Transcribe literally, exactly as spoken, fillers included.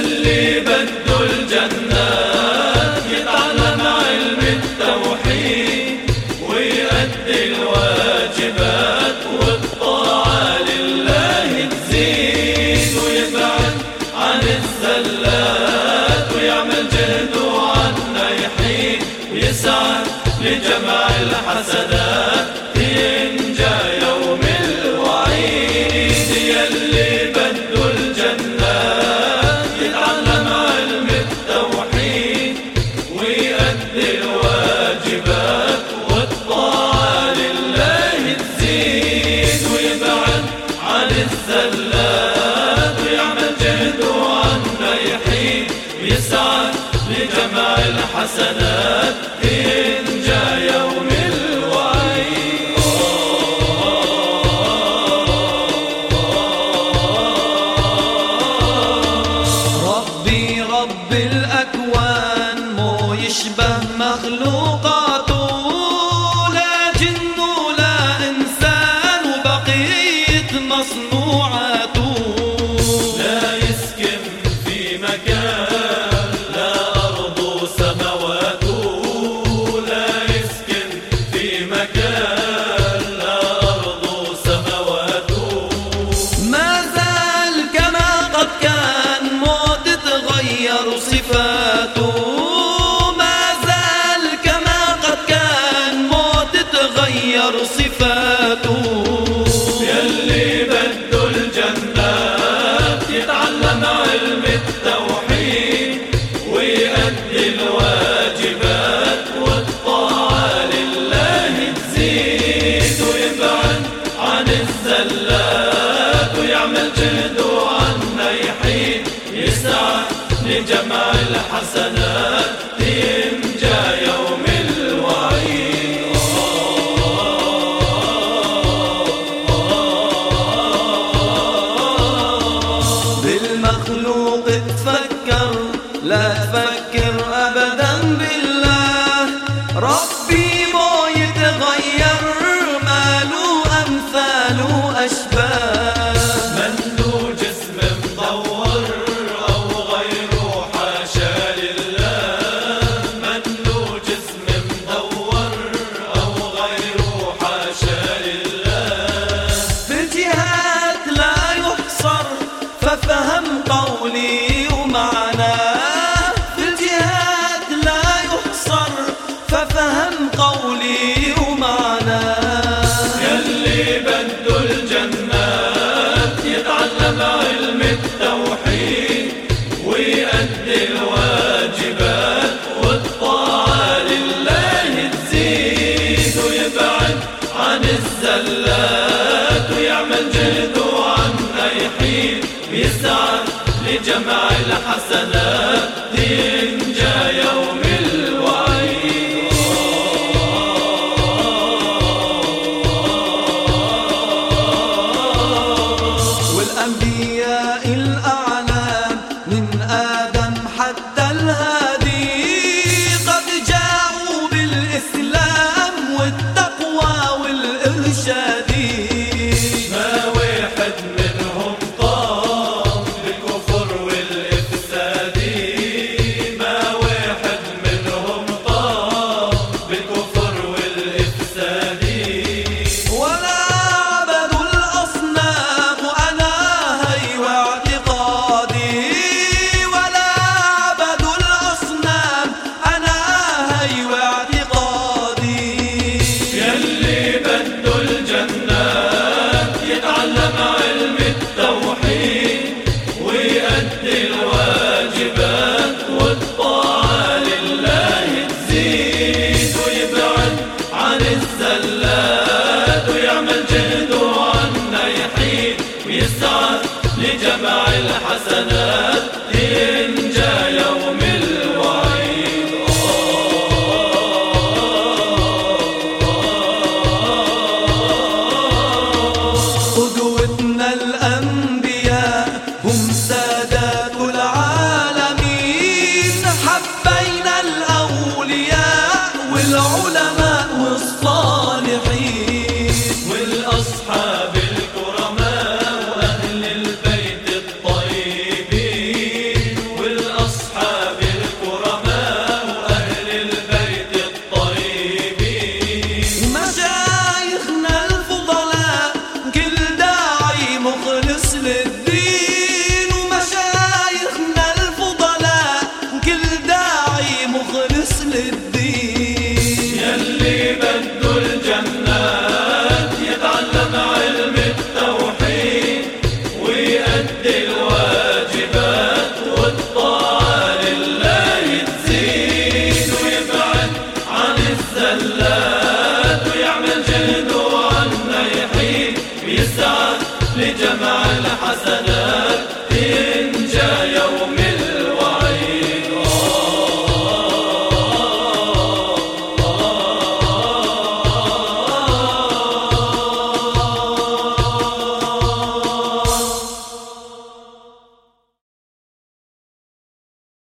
يلي بده الجنات يتعلم علم التوحيد ويؤدي الواجبات والطاعة لله تزيد ويبعد عن الزلات ويعمل جهده عنا يحيد ويسعى لجمع الحسنات ينجى يوم الوعيد. يلي بده الجنات يتعلم علم التوحيد ويؤدي الواجبات والطاعة لله تزيد ويبعد عن الزلات ويعمل جهده عنا يحيد ويسعى لجمع الحسنات ينجى يوم الوعيد. ربي رب الأكوان مو يشبه مخلوقاته، لا جن ولا إنسان وبقية مصنوعاته، لا يسكن في مكان لا أرض وسماواته، لا يسكن في مكان لا أرض وسماواته، ما زال كما قد كان مو تتغير صفاته، ما زال كما قد كان مو تتغير صفاته. يلي بده الجنات يتعلم علم التوحيد ويؤدي الواجبات والطاعة لله تزيد ويبعد عن الزلات ويعمل جهده عنا يحيد يسعى لجمع الحسنات ينجى يوم الوعيد. بالمخلوق تفكر لا تفكر أبدا بالله، ربي مو يتغير ماله أمثال أشباه، من له جسم مدور أو غيره حاشا لله، من له جسم مدور أو غيره حاشا لله، في الجهات لا يحصر ففهم قولي ومعناه، في الجهات لا يحصر ففهم قولي ومعناه. يلي بده الجنات يتعلم علم التوحيد ويؤدي الواجبات والطاعة لله تزيد ويبعد عن الزلات ويعمل جهده عنا يحيد ويسعى لجمع الحسنات ينجى يوم الوعيد. والأنبياء الأعلام من آدم حتى الهادي قد جاءوا بالإسلام والتقوى والإرشاد، ما واحد منهم قام بالكفر والإفساد، ما واحد منهم قام بالكفر والإفساد، ولا عبدوا الأصنام أنا هي واعتقادي، ولا عبدوا الأصنام أنا هي واعتقادي. يلي بده الجنات يتعلم علم التوحيد ويؤدي الواجبات والطاعة لله تزيد ويبعد عن الزلات ويعمل جهده عنا يحيد ويسعى لجمع الحسنات ينجى يوم الوعيد. قدوتنا الأنبياء هم سادات العالمين، حبينا الأولياء والعلماء والصالحين والأصحاب الكرماء وأهل البيت الطيبين، زلات ويعمل جهده عنا يحيي ويسعى لجمع الحسنات. إن جاء